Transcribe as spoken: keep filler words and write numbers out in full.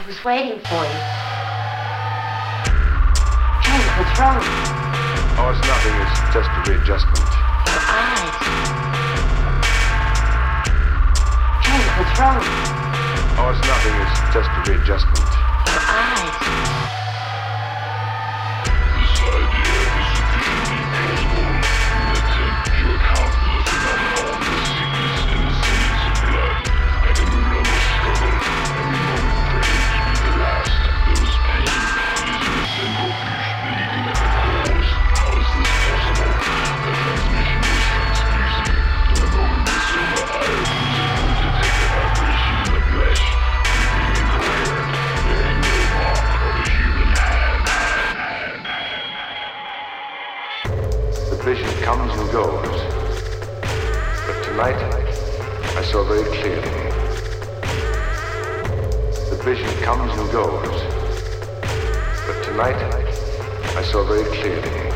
was waiting for you. Jake, what's wrong? Oh, it's nothing. It's just a readjustment. Your eyes. Jake, what's wrong? Oh, it's nothing. It's just a readjustment. Your eyes. This idea is sufficiently plausible to take into account the phenomenon of sickness in the seeds of blood. I can no longer struggle. Every moment prays to be the last. There was pain, using a centrifuge bleeding at the cause. How is this possible? The transmission was transfusing. The moment the silver iron was able to take the vibration in the flesh, breathing incoherent, bearing no mark of a human hand. The vision comes and goes. But tonight, I saw very clearly. The vision comes and goes. But tonight, I saw very clearly.